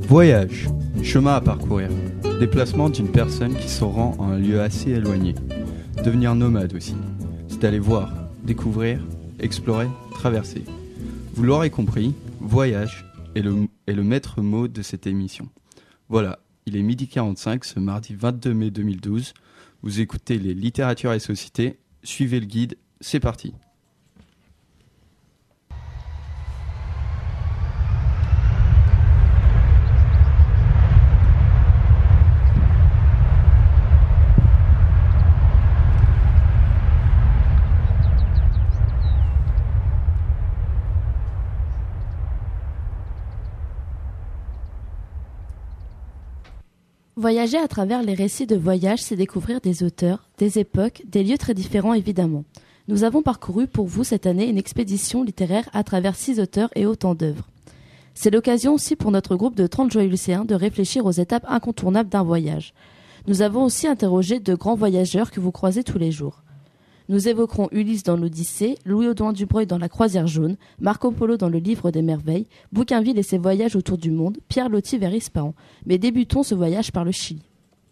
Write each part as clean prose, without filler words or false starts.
Voyage, chemin à parcourir, déplacement d'une personne qui se rend à un lieu assez éloigné. Devenir nomade aussi, c'est aller voir, découvrir, explorer, traverser. Vous l'aurez compris, voyage est le maître mot de cette émission. Voilà, il est 12h45 ce mardi 22 mai 2012. Vous écoutez les littératures et sociétés, suivez le guide, c'est parti. Voyager à travers les récits de voyage, c'est découvrir des auteurs, des époques, des lieux très différents évidemment. Nous avons parcouru pour vous cette année une expédition littéraire à travers 6 auteurs et autant d'œuvres. C'est l'occasion aussi pour notre groupe de 30 joyeux lycéens de réfléchir aux étapes incontournables d'un voyage. Nous avons aussi interrogé de grands voyageurs que vous croisez tous les jours. Nous évoquerons Ulysse dans l'Odyssée, Louis-Audouin Dubreuil dans La Croisière jaune, Marco Polo dans Le Livre des Merveilles, Bougainville et ses voyages autour du monde, Pierre Loti vers Ispahan. Mais débutons ce voyage par le Chili.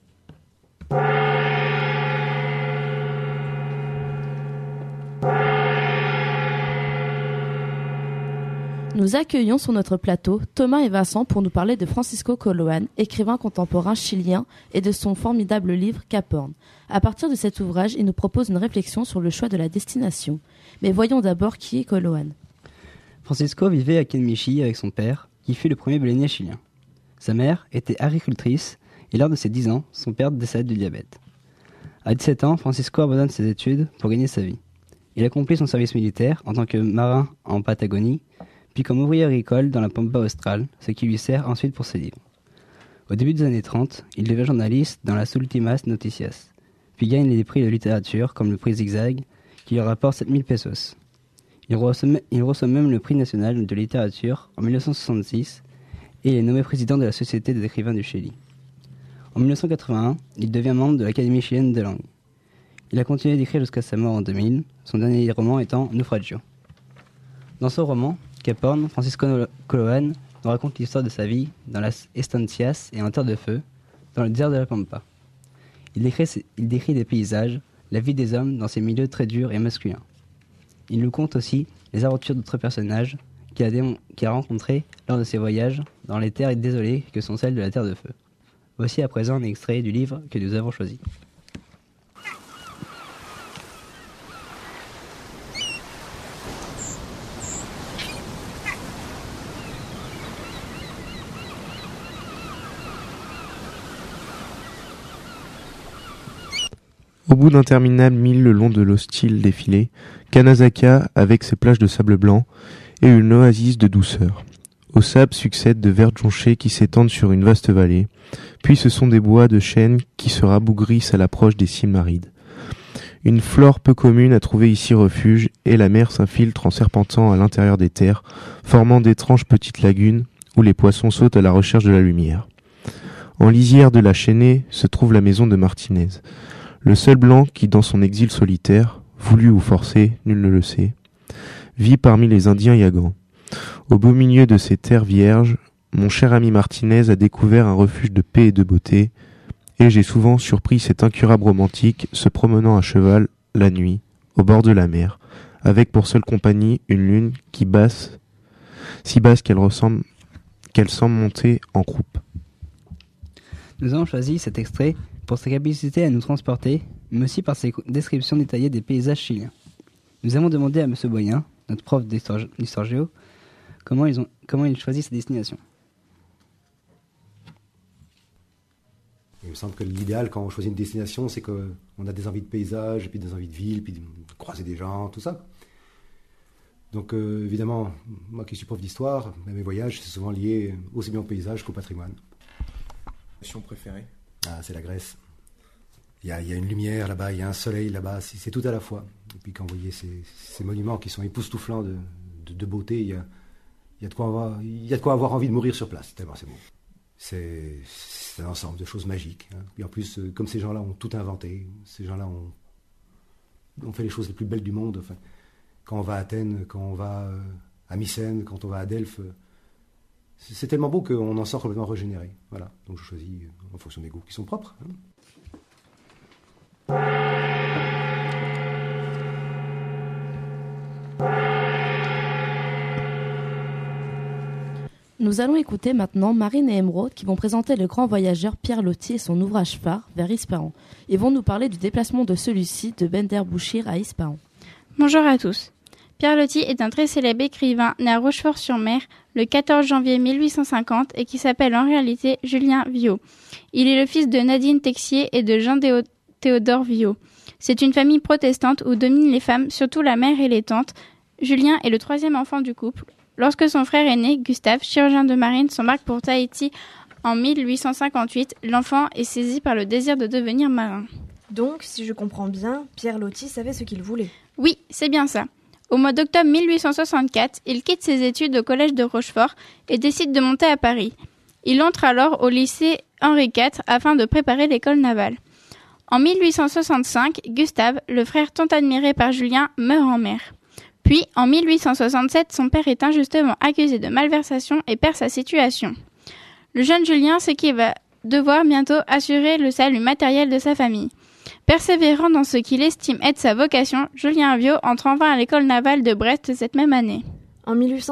Nous accueillons sur notre plateau Thomas et Vincent pour nous parler de Francisco Coloane, écrivain contemporain chilien, et de son formidable livre Cap Horn. À partir de cet ouvrage, il nous propose une réflexion sur le choix de la destination. Mais voyons d'abord qui est Coloane. Francisco vivait à Kenmichi avec son père, qui fut le premier baleinier chilien. Sa mère était agricultrice et lors de ses 10 ans, son père décède du diabète. À 17 ans, Francisco abandonne ses études pour gagner sa vie. Il accomplit son service militaire en tant que marin en Patagonie, puis comme ouvrier agricole dans la Pampa australe, ce qui lui sert ensuite pour ses livres. Au début des années 30, il devient journaliste dans las Últimas Noticias, puis gagne des prix de littérature comme le prix Zigzag, qui lui rapporte 7000 pesos. Il reçoit même le prix national de littérature en 1966 et il est nommé président de la Société des écrivains du Chili. En 1981, il devient membre de l'Académie chilienne des langues. Il a continué d'écrire jusqu'à sa mort en 2000, son dernier roman étant Naufragio. Dans ce roman, Cap Horn, Francisco Coloane nous raconte l'histoire de sa vie dans las estancias et en terre de feu, dans le désert de la Pampa. Il décrit des paysages, la vie des hommes dans ces milieux très durs et masculins. Il nous conte aussi les aventures d'autres personnages qu'il a rencontrés lors de ses voyages dans les terres désolées que sont celles de la terre de feu. Voici à présent un extrait du livre que nous avons choisi. Au bout d'interminables milles le long de l'hostile défilé, Kanazaka, avec ses plages de sable blanc, est une oasis de douceur. Au sable succèdent de vertes jonchées qui s'étendent sur une vaste vallée, puis ce sont des bois de chênes qui se rabougrissent à l'approche des cimes arides. Une flore peu commune a trouvé ici refuge, et la mer s'infiltre en serpentant à l'intérieur des terres, formant d'étranges petites lagunes où les poissons sautent à la recherche de la lumière. En lisière de la Chaînée se trouve la maison de Martinez. Le seul blanc qui, dans son exil solitaire, voulu ou forcé, nul ne le sait, vit parmi les Indiens Yagans. Au beau milieu de ces terres vierges, mon cher ami Martinez a découvert un refuge de paix et de beauté, et j'ai souvent surpris cet incurable romantique se promenant à cheval, la nuit, au bord de la mer, avec pour seule compagnie une lune si basse qu'elle semble monter en croupe. Nous avons choisi cet extrait pour sa capacité à nous transporter, mais aussi par ses descriptions détaillées des paysages chiliens. Nous avons demandé à M. Boyen, notre prof d'histoire géo, comment il choisit sa destination. Il me semble que l'idéal quand on choisit une destination, c'est qu'on a des envies de paysage, puis des envies de ville, puis de croiser des gens, tout ça. Donc évidemment, moi qui suis prof d'histoire, mes voyages, c'est souvent lié aussi bien au paysage qu'au patrimoine. Passion préférée? Ah, c'est la Grèce. Il y a une lumière là-bas, il y a un soleil là-bas, c'est tout à la fois. Et puis quand vous voyez ces monuments qui sont époustouflants de beauté, il y a de quoi avoir envie de mourir sur place, tellement c'est beau. C'est un ensemble de choses magiques. Hein. Et en plus, comme ces gens-là ont tout inventé, ces gens-là ont fait les choses les plus belles du monde. Enfin, quand on va à Athènes, quand on va à Mycène, quand on va à Delphes, c'est tellement beau qu'on en sort complètement régénéré. Voilà, donc je choisis en fonction des goûts qui sont propres. Nous allons écouter maintenant Marine et Émeraude qui vont présenter le grand voyageur Pierre Loti et son ouvrage phare vers Ispahan. Ils vont nous parler du déplacement de celui-ci de Bender Bouchir à Ispahan. Bonjour à tous. Pierre Loti est un très célèbre écrivain né à Rochefort-sur-Mer le 14 janvier 1850 et qui s'appelle en réalité Julien Viaud. Il est le fils de Nadine Texier et de Jean Théodore Viaud. C'est une famille protestante où dominent les femmes, surtout la mère et les tantes. Julien est le 3e enfant du couple. Lorsque son frère aîné, Gustave, chirurgien de marine, s'embarque pour Tahiti en 1858, l'enfant est saisi par le désir de devenir marin. Donc, si je comprends bien, Pierre Loti savait ce qu'il voulait. Oui, c'est bien ça. Au mois d'octobre 1864, il quitte ses études au collège de Rochefort et décide de monter à Paris. Il entre alors au lycée Henri IV afin de préparer l'école navale. En 1865, Gustave, le frère tant admiré par Julien, meurt en mer. Puis, en 1867, son père est injustement accusé de malversation et perd sa situation. Le jeune Julien sait qu'il va devoir bientôt assurer le salut matériel de sa famille. Persévérant dans ce qu'il estime être sa vocation, Julien Viaud entre enfin à l'école navale de Brest cette même année. En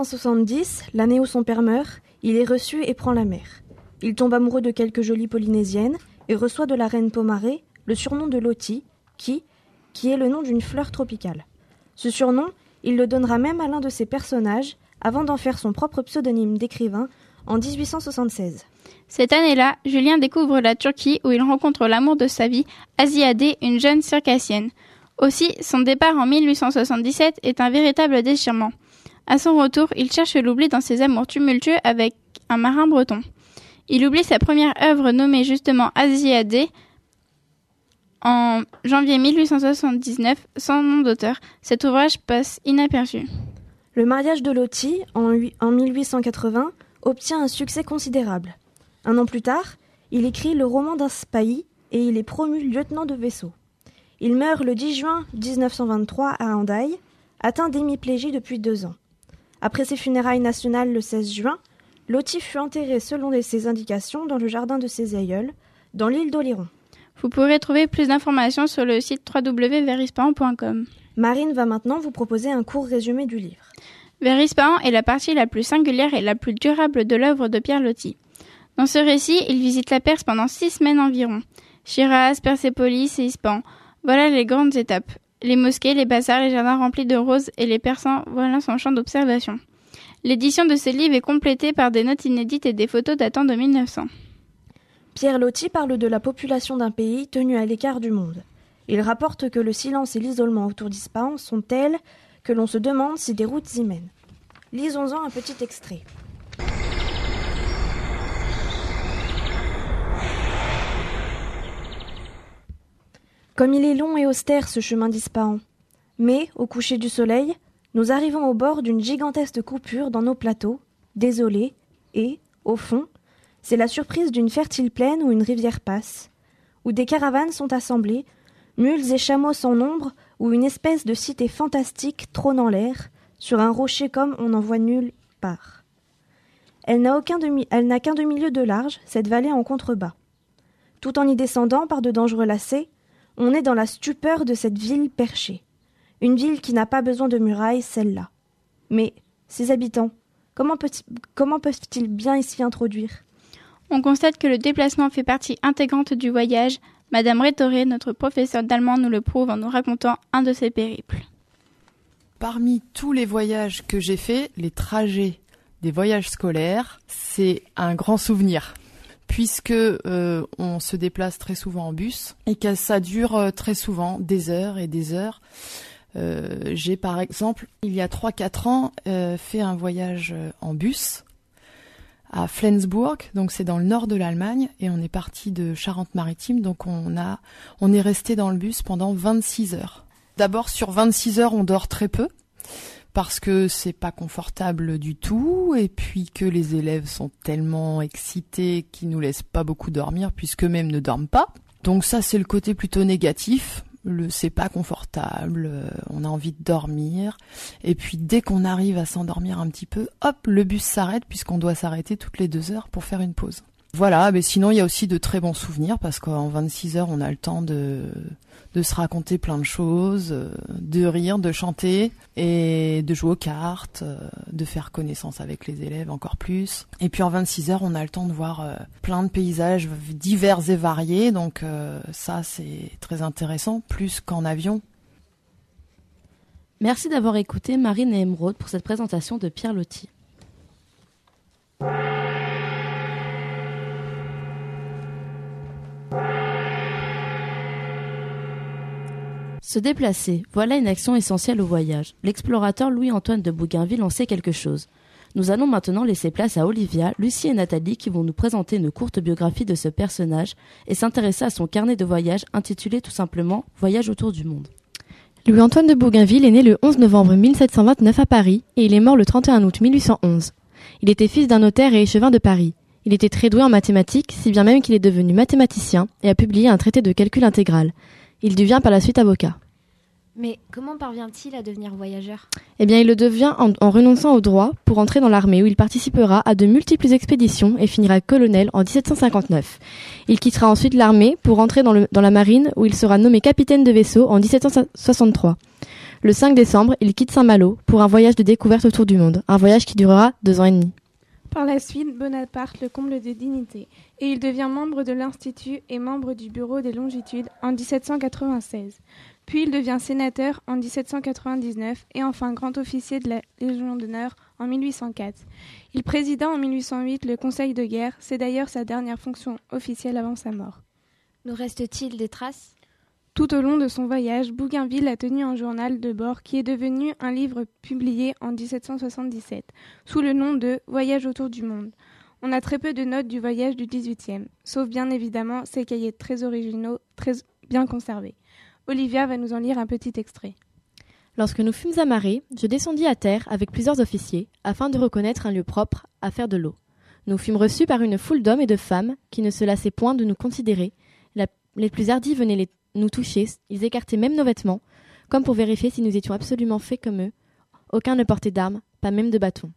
1870, l'année où son père meurt, il est reçu et prend la mer. Il tombe amoureux de quelques jolies polynésiennes et reçoit de la reine Pomaré le surnom de Loti, qui est le nom d'une fleur tropicale. Ce surnom, il le donnera même à l'un de ses personnages, avant d'en faire son propre pseudonyme d'écrivain en 1876. Cette année-là, Julien découvre la Turquie où il rencontre l'amour de sa vie, Asiadé, une jeune circassienne. Aussi, son départ en 1877 est un véritable déchirement. À son retour, il cherche l'oubli dans ses amours tumultueux avec un marin breton. Il oublie sa première œuvre nommée justement Asiadé en janvier 1879, sans nom d'auteur. Cet ouvrage passe inaperçu. Le mariage de Loti, en 1880, obtient un succès considérable. Un an plus tard, il écrit le roman d'un spahi et il est promu lieutenant de vaisseau. Il meurt le 10 juin 1923 à Hendaye, atteint d'hémiplégie depuis 2 ans. Après ses funérailles nationales le 16 juin, Loti fut enterré selon ses indications dans le jardin de ses aïeuls, dans l'île d'Oléron. Vous pourrez trouver plus d'informations sur le site www.verispahan.com. Marine va maintenant vous proposer un court résumé du livre. Vers Ispahan est la partie la plus singulière et la plus durable de l'œuvre de Pierre Loti. Dans ce récit, il visite la Perse pendant 6 semaines environ. Shiraz, Persépolis et Ispahan. Voilà les grandes étapes. Les mosquées, les bazars, les jardins remplis de roses et les persans, voilà son champ d'observation. L'édition de ce livre est complétée par des notes inédites et des photos datant de 1900. Pierre Loti parle de la population d'un pays tenu à l'écart du monde. Il rapporte que le silence et l'isolement autour d'Ispahan sont tels que l'on se demande si des routes y mènent. Lisons-en un petit extrait. Comme il est long et austère ce chemin d'Ispahan. Mais, au coucher du soleil, nous arrivons au bord d'une gigantesque coupure dans nos plateaux, désolés, et, au fond, c'est la surprise d'une fertile plaine où une rivière passe, où des caravanes sont assemblées, mules et chameaux sans nombre, où une espèce de cité fantastique trône en l'air, sur un rocher comme on n'en voit nulle part. Elle n'a qu'un demi-lieues de large, cette vallée en contrebas. Tout en y descendant par de dangereux lacets, on est dans la stupeur de cette ville perchée. Une ville qui n'a pas besoin de murailles, celle-là. Mais ses habitants, comment peuvent-ils bien s'y introduire ? On constate que le déplacement fait partie intégrante du voyage. Madame Rétoré, notre professeure d'allemand, nous le prouve en nous racontant un de ses périples. Parmi tous les voyages que j'ai faits, les trajets des voyages scolaires, c'est un grand souvenir. Puisque on se déplace très souvent en bus et que ça dure très souvent des heures et des heures. J'ai par exemple, il y a 3-4 ans, fait un voyage en bus à Flensburg, donc c'est dans le nord de l'Allemagne, et on est parti de Charente-Maritime, donc on est resté dans le bus pendant 26 heures. D'abord, sur 26 heures, on dort très peu, parce que c'est pas confortable du tout, et puis que les élèves sont tellement excités qu'ils nous laissent pas beaucoup dormir, puisque même ne dorment pas. Donc ça, c'est le côté plutôt négatif. c'est pas confortable, on a envie de dormir. Et puis dès qu'on arrive à s'endormir un petit peu, hop, le bus s'arrête puisqu'on doit s'arrêter toutes les 2 heures pour faire une pause. Voilà, mais sinon il y a aussi de très bons souvenirs parce qu'en 26 heures on a le temps de se raconter plein de choses, de rire, de chanter et de jouer aux cartes, de faire connaissance avec les élèves encore plus. Et puis en 26 heures on a le temps de voir plein de paysages divers et variés, donc ça c'est très intéressant, plus qu'en avion. Merci d'avoir écouté Marine et Émeraude pour cette présentation de Pierre Loti. Se déplacer, voilà une action essentielle au voyage. L'explorateur Louis-Antoine de Bougainville en sait quelque chose. Nous allons maintenant laisser place à Olivia, Lucie et Nathalie qui vont nous présenter une courte biographie de ce personnage et s'intéresser à son carnet de voyage intitulé tout simplement « Voyage autour du monde ». Louis-Antoine de Bougainville est né le 11 novembre 1729 à Paris et il est mort le 31 août 1811. Il était fils d'un notaire et échevin de Paris. Il était très doué en mathématiques, si bien même qu'il est devenu mathématicien et a publié un traité de calcul intégral. Il devient par la suite avocat. Mais comment parvient-il à devenir voyageur ? Eh bien, il le devient en renonçant au droit pour entrer dans l'armée où il participera à de multiples expéditions et finira colonel en 1759. Il quittera ensuite l'armée pour entrer dans la marine où il sera nommé capitaine de vaisseau en 1763. Le 5 décembre, il quitte Saint-Malo pour un voyage de découverte autour du monde, un voyage qui durera 2 ans et demi. Par la suite, Bonaparte le comble de dignité et il devient membre de l'Institut et membre du Bureau des longitudes en 1796. Puis il devient sénateur en 1799 et enfin grand officier de la Légion d'honneur en 1804. Il présida en 1808 le Conseil de guerre, c'est d'ailleurs sa dernière fonction officielle avant sa mort. Nous reste-t-il des traces ? Tout au long de son voyage, Bougainville a tenu un journal de bord qui est devenu un livre publié en 1777, sous le nom de « Voyage autour du monde ». On a très peu de notes du voyage du XVIIIe, sauf bien évidemment ses cahiers très originaux, très bien conservés. Olivia va nous en lire un petit extrait. Lorsque nous fûmes amarrés, je descendis à terre avec plusieurs officiers, afin de reconnaître un lieu propre à faire de l'eau. Nous fûmes reçus par une foule d'hommes et de femmes qui ne se lassaient point de nous considérer. Les plus hardis venaient nous toucher, ils écartaient même nos vêtements, comme pour vérifier si nous étions absolument faits comme eux. Aucun ne portait d'armes, pas même de bâton.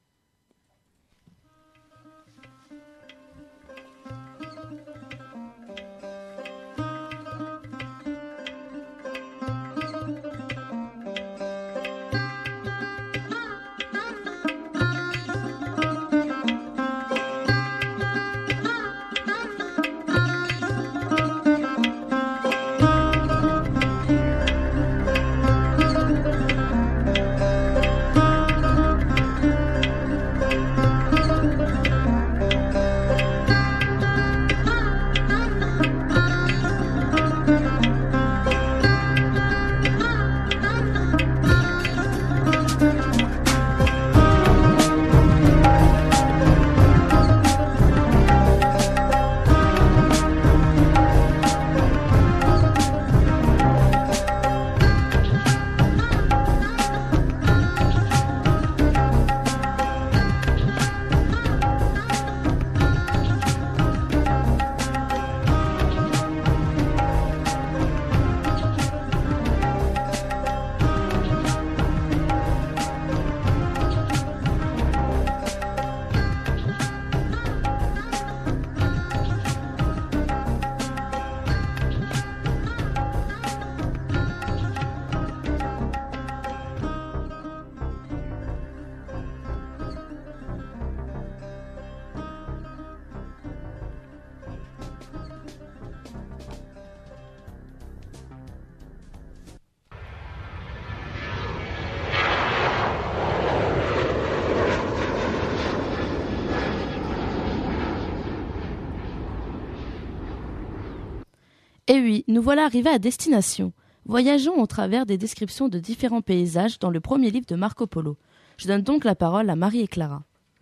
Et oui, nous voilà arrivés à destination. Voyageons au travers des descriptions de différents paysages dans le premier livre de Marco Polo. Je donne donc la parole à Marie et Clara.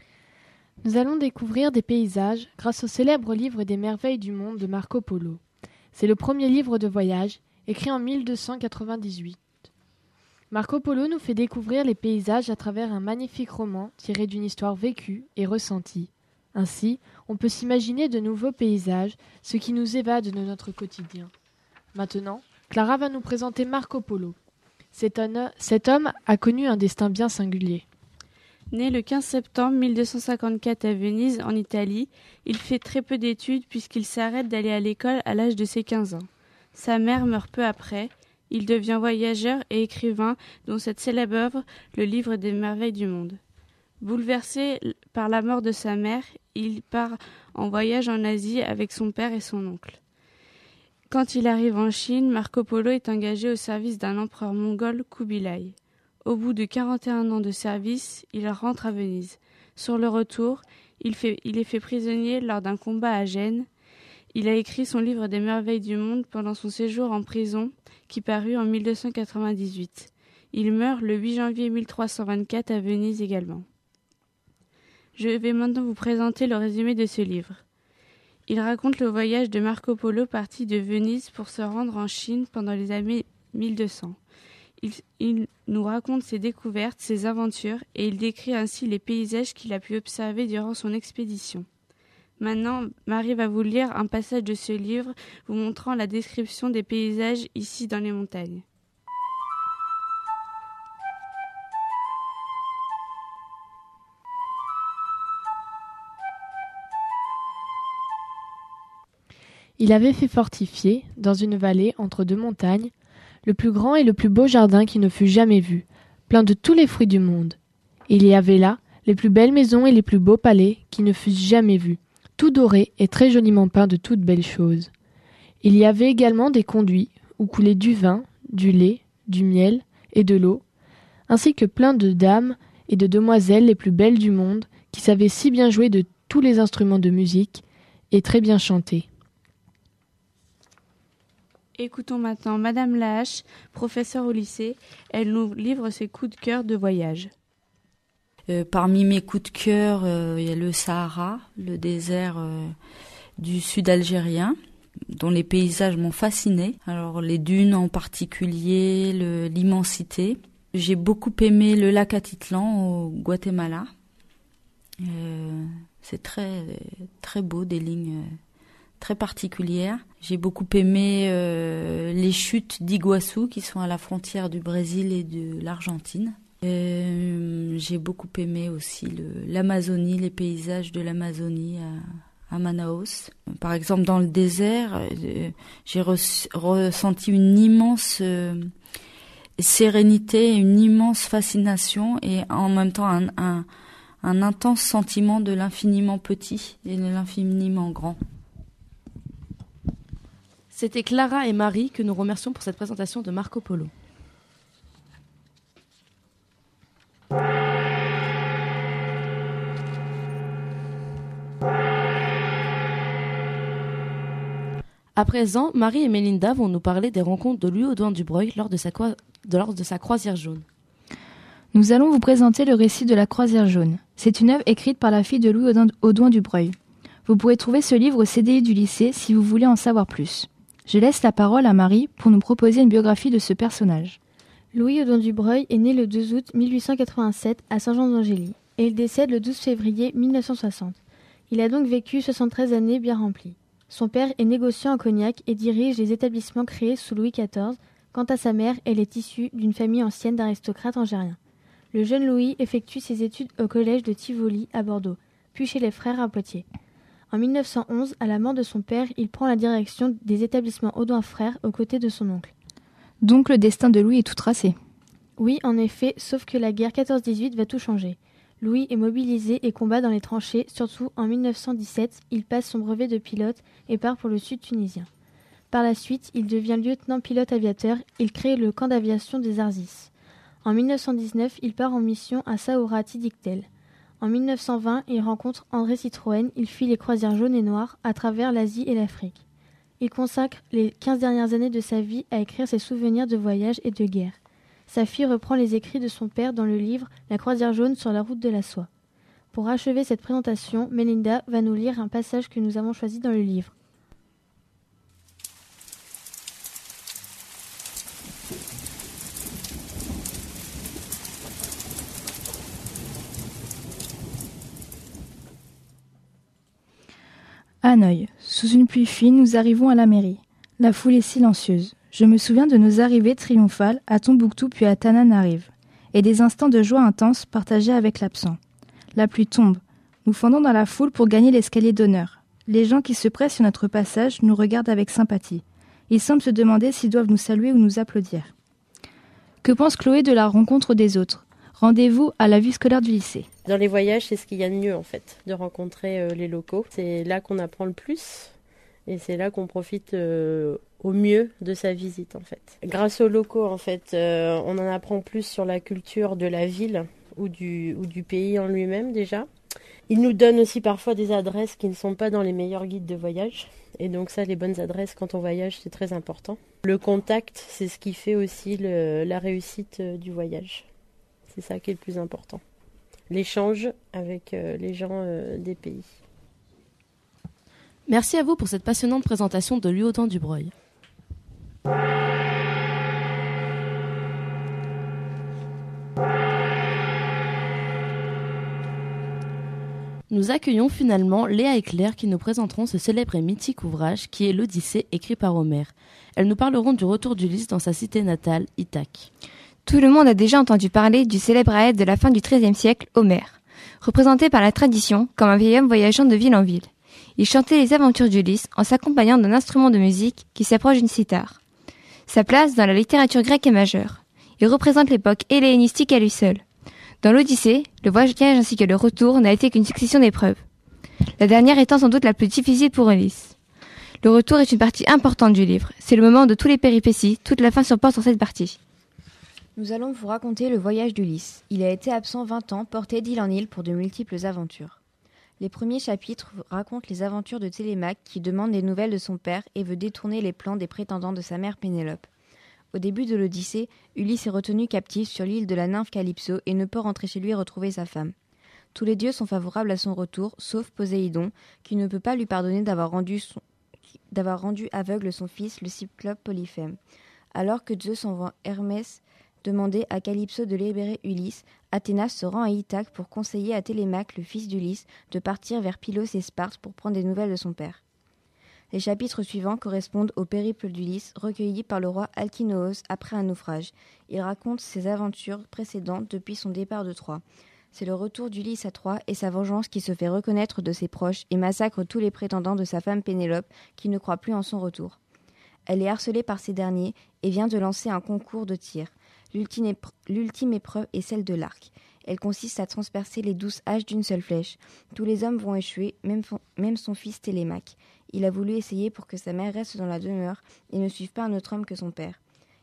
Nous allons découvrir des paysages grâce au célèbre livre des merveilles du monde de Marco Polo. C'est le premier livre de voyage, écrit en 1298. Marco Polo nous fait découvrir les paysages à travers un magnifique roman tiré d'une histoire vécue et ressentie. Ainsi, on peut s'imaginer de nouveaux paysages, ce qui nous évade de notre quotidien. Maintenant, Clara va nous présenter Marco Polo. Cet homme a connu un destin bien singulier. Né le 15 septembre 1254 à Venise, en Italie, il fait très peu d'études puisqu'il s'arrête d'aller à l'école à l'âge de ses 15 ans. Sa mère meurt peu après. Il devient voyageur et écrivain, dont cette célèbre œuvre, le livre des merveilles du monde. Bouleversé par la mort de sa mère, il part en voyage en Asie avec son père et son oncle. Quand il arrive en Chine, Marco Polo est engagé au service d'un empereur mongol, Kubilai. Au bout de 41 ans de service, il rentre à Venise. Sur le retour, il est fait prisonnier lors d'un combat à Gênes. Il a écrit son livre des merveilles du monde pendant son séjour en prison, qui parut en 1298. Il meurt le 8 janvier 1324 à Venise également. Je vais maintenant vous présenter le résumé de ce livre. Il raconte le voyage de Marco Polo parti de Venise pour se rendre en Chine pendant les années 1200. Il nous raconte ses découvertes, ses aventures, et il décrit ainsi les paysages qu'il a pu observer durant son expédition. Maintenant, Marie va vous lire un passage de ce livre, vous montrant la description des paysages ici dans les montagnes. Il avait fait fortifier, dans une vallée entre deux montagnes, le plus grand et le plus beau jardin qui ne fut jamais vu, plein de tous les fruits du monde. Il y avait là les plus belles maisons et les plus beaux palais qui ne fussent jamais vus, tout dorés et très joliment peints de toutes belles choses. Il y avait également des conduits où coulait du vin, du lait, du miel et de l'eau, ainsi que plein de dames et de demoiselles les plus belles du monde qui savaient si bien jouer de tous les instruments de musique et très bien chanter. Écoutons maintenant Madame Lahache, professeure au lycée. Elle nous livre ses coups de cœur de voyage. Parmi mes coups de cœur, il y a le Sahara, le désert du sud algérien, dont les paysages m'ont fascinée. Alors les dunes en particulier, l'immensité. J'ai beaucoup aimé le lac Atitlan au Guatemala. C'est très très beau, des lignes très particulière. J'ai beaucoup aimé les chutes d'Iguassou qui sont à la frontière du Brésil et de l'Argentine. J'ai beaucoup aimé aussi l'Amazonie, les paysages de l'Amazonie à Manaus. Par exemple, dans le désert, j'ai ressenti une immense sérénité, une immense fascination et en même temps un intense sentiment de l'infiniment petit et de l'infiniment grand. C'était Clara et Marie que nous remercions pour cette présentation de Marco Polo. À présent, Marie et Mélinda vont nous parler des rencontres de Louis Audouin du Breuil lors de sa croisière jaune. Nous allons vous présenter le récit de la croisière jaune. C'est une œuvre écrite par la fille de Louis Audouin du Breuil. Vous pourrez trouver ce livre au CDI du lycée si vous voulez en savoir plus. Je laisse la parole à Marie pour nous proposer une biographie de ce personnage. Louis Audouin du Breuil est né le 2 août 1887 à Saint-Jean-d'Angély et il décède le 12 février 1960. Il a donc vécu 73 années bien remplies. Son père est négociant en cognac et dirige les établissements créés sous Louis XIV. Quant à sa mère, elle est issue d'une famille ancienne d'aristocrates algériens. Le jeune Louis effectue ses études au collège de Tivoli à Bordeaux, puis chez les frères à Poitiers. En 1911, à la mort de son père, il prend la direction des établissements Audouin Frères aux côtés de son oncle. Donc le destin de Louis est tout tracé. Oui, en effet, sauf que la guerre 14-18 va tout changer. Louis est mobilisé et combat dans les tranchées, surtout en 1917, il passe son brevet de pilote et part pour le sud tunisien. Par la suite, il devient lieutenant-pilote aviateur, il crée le camp d'aviation des Arzis. En 1919, il part en mission à Saoura Tidiktel. En 1920, il rencontre André Citroën, il fuit les croisières jaunes et noires à travers l'Asie et l'Afrique. Il consacre les 15 dernières années de sa vie à écrire ses souvenirs de voyage et de guerre. Sa fille reprend les écrits de son père dans le livre « La croisière jaune sur la route de la soie ». Pour achever cette présentation, Mélinda va nous lire un passage que nous avons choisi dans le livre. Hanoï. Sous une pluie fine, nous arrivons à la mairie. La foule est silencieuse. Je me souviens de nos arrivées triomphales à Tombouctou puis à Tananarive, et des instants de joie intense partagés avec l'absent. La pluie tombe. Nous fondons dans la foule pour gagner l'escalier d'honneur. Les gens qui se pressent sur notre passage nous regardent avec sympathie. Ils semblent se demander s'ils doivent nous saluer ou nous applaudir. Que pense Chloé de la rencontre des autres ? Rendez-vous à la vie scolaire du lycée. Dans les voyages, c'est ce qu'il y a de mieux en fait, de rencontrer les locaux. C'est là qu'on apprend le plus et c'est là qu'on profite au mieux de sa visite en fait. Grâce aux locaux en fait, on en apprend plus sur la culture de la ville ou du pays en lui-même déjà. Ils nous donnent aussi parfois des adresses qui ne sont pas dans les meilleurs guides de voyage. Et donc ça, les bonnes adresses quand on voyage, c'est très important. Le contact, c'est ce qui fait aussi la réussite du voyage. C'est ça qui est le plus important. L'échange avec les gens des pays. Merci à vous pour cette passionnante présentation de l'U-Audan du Breuil. Nous accueillons finalement Léa et Claire qui nous présenteront ce célèbre et mythique ouvrage qui est l'Odyssée écrit par Homère. Elles nous parleront du retour d'Ulysse dans sa cité natale, Ithaque. Tout le monde a déjà entendu parler du célèbre poète de la fin du XIIIe siècle, Homère, représenté par la tradition comme un vieil homme voyageant de ville en ville. Il chantait les aventures d'Ulysse en s'accompagnant d'un instrument de musique qui s'approche d'une cithare. Sa place dans la littérature grecque est majeure. Il représente l'époque hellénistique à lui seul. Dans l'Odyssée, le voyage ainsi que le retour n'a été qu'une succession d'épreuves. La dernière étant sans doute la plus difficile pour Ulysse. Le retour est une partie importante du livre. C'est le moment de tous les péripéties, toute la fin se porte sur cette partie. Nous allons vous raconter le voyage d'Ulysse. Il a été absent 20 ans, porté d'île en île pour de multiples aventures. Les premiers chapitres racontent les aventures de Télémaque qui demande des nouvelles de son père et veut détourner les plans des prétendants de sa mère Pénélope. Au début de l'Odyssée, Ulysse est retenu captif sur l'île de la nymphe Calypso et ne peut rentrer chez lui retrouver sa femme. Tous les dieux sont favorables à son retour, sauf Poséidon, qui ne peut pas lui pardonner d'avoir rendu aveugle son fils, le cyclope Polyphème. Alors que Zeus envoie Hermès demander à Calypso de libérer Ulysse, Athéna se rend à Ithaque pour conseiller à Télémaque, le fils d'Ulysse, de partir vers Pylos et Sparte pour prendre des nouvelles de son père. Les chapitres suivants correspondent au périple d'Ulysse, recueilli par le roi Alkinoos après un naufrage. Il raconte ses aventures précédentes depuis son départ de Troie. C'est le retour d'Ulysse à Troie et sa vengeance qui se fait reconnaître de ses proches et massacre tous les prétendants de sa femme Pénélope qui ne croient plus en son retour. Elle est harcelée par ces derniers et vient de lancer un concours de tir. L'ultime épreuve est celle de l'arc. Elle consiste à transpercer les 12 haches d'une seule flèche. Tous les hommes vont échouer, même son fils Télémaque. Il a voulu essayer pour que sa mère reste dans la demeure et ne suive pas un autre homme que son père.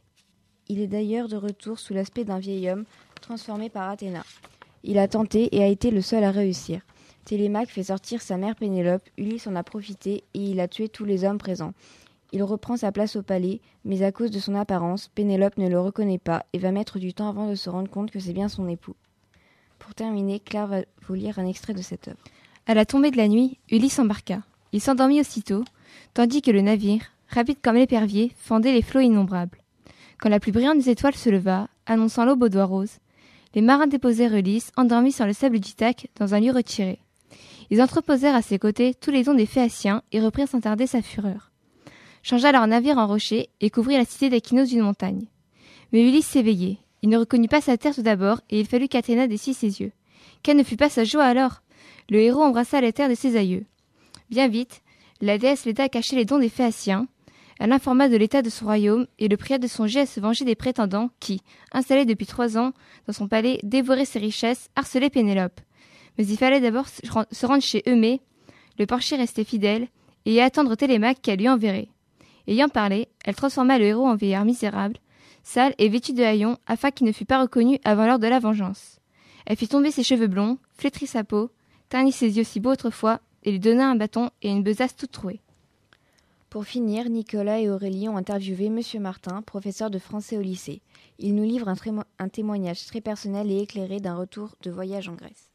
Il est d'ailleurs de retour sous l'aspect d'un vieil homme transformé par Athéna. Il a tenté et a été le seul à réussir. Télémaque fait sortir sa mère Pénélope, Ulysse en a profité et il a tué tous les hommes présents. Il reprend sa place au palais, mais à cause de son apparence, Pénélope ne le reconnaît pas et va mettre du temps avant de se rendre compte que c'est bien son époux. Pour terminer, Claire va vous lire un extrait de cette œuvre. À la tombée de la nuit, Ulysse embarqua. Il s'endormit aussitôt, tandis que le navire, rapide comme l'épervier, fendait les flots innombrables. Quand la plus brillante des étoiles se leva, annonçant l'aube aux doigts roses, les marins déposèrent Ulysse, endormi sur le sable d'Ithaque, dans un lieu retiré. Ils entreposèrent à ses côtés tous les dons des Phéaciens et reprirent sans tarder sa fureur. Changea leur navire en rocher et couvrit la cité d'Aquinos d'une montagne. Mais Ulysse s'éveillait. Il ne reconnut pas sa terre tout d'abord, et il fallut qu'Athéna dessille ses yeux. Quelle ne fut pas sa joie alors? Le héros embrassa la terre de ses aïeux. Bien vite, la déesse l'aida à cacher les dons des Phéaciens. Elle informa de l'état de son royaume et le pria de songer à se venger des prétendants qui, installés depuis 3 ans dans son palais, dévoraient ses richesses, harcelaient Pénélope. Mais il fallait d'abord se rendre chez Eumée, le porcher restait fidèle, et attendre Télémaque qu'elle lui enverrait. Ayant parlé, elle transforma le héros en vieillard misérable, sale et vêtu de haillons, afin qu'il ne fût pas reconnu avant l'heure de la vengeance. Elle fit tomber ses cheveux blonds, flétrit sa peau, ternit ses yeux si beaux autrefois, et lui donna un bâton et une besace toute trouée. Pour finir, Nicolas et Aurélie ont interviewé M. Martin, professeur de français au lycée. Il nous livre un témoignage très personnel et éclairé d'un retour de voyage en Grèce.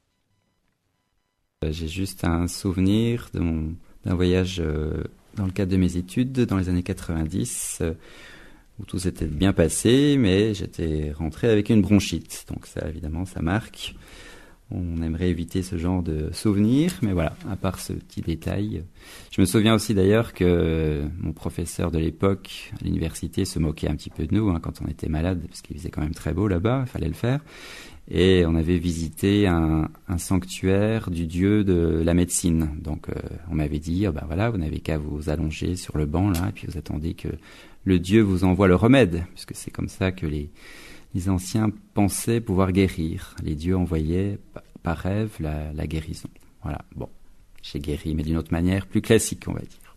J'ai juste un souvenir d'un voyage dans le cadre de mes études dans les années 90 où tout s'était bien passé, mais j'étais rentré avec une bronchite. Donc ça, évidemment, ça marque. On aimerait éviter ce genre de souvenirs, mais voilà, à part ce petit détail. Je me souviens aussi d'ailleurs que mon professeur de l'époque à l'université se moquait un petit peu de nous quand on était malade, parce qu'il faisait quand même très beau là-bas, il fallait le faire. Et on avait visité un sanctuaire du dieu de la médecine. Donc on m'avait dit, voilà, vous n'avez qu'à vous allonger sur le banc là, et puis vous attendez que le dieu vous envoie le remède, puisque c'est comme ça que les anciens pensaient pouvoir guérir. Les dieux envoyaient par rêve la guérison. Voilà, bon, j'ai guéri, mais d'une autre manière, plus classique, on va dire.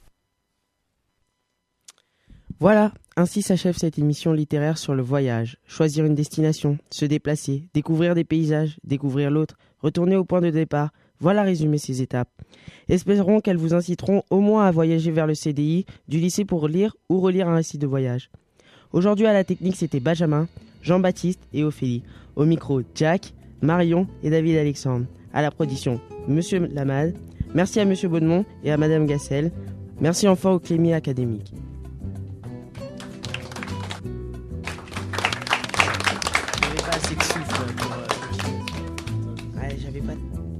Voilà, ainsi s'achève cette émission littéraire sur le voyage. Choisir une destination, se déplacer, découvrir des paysages, découvrir l'autre, retourner au point de départ. Voilà résumé ces étapes. Espérons qu'elles vous inciteront au moins à voyager vers le CDI du lycée pour lire ou relire un récit de voyage. Aujourd'hui à la technique, c'était Benjamin, Jean-Baptiste et Ophélie. Au micro, Jack, Marion et David Alexandre. À la production, Monsieur Lamade. Merci à Monsieur Baudemont et à Madame Gassel. Merci enfin au Clémy académique. J'avais pas assez de souffle pour... Ouais, j'avais pas...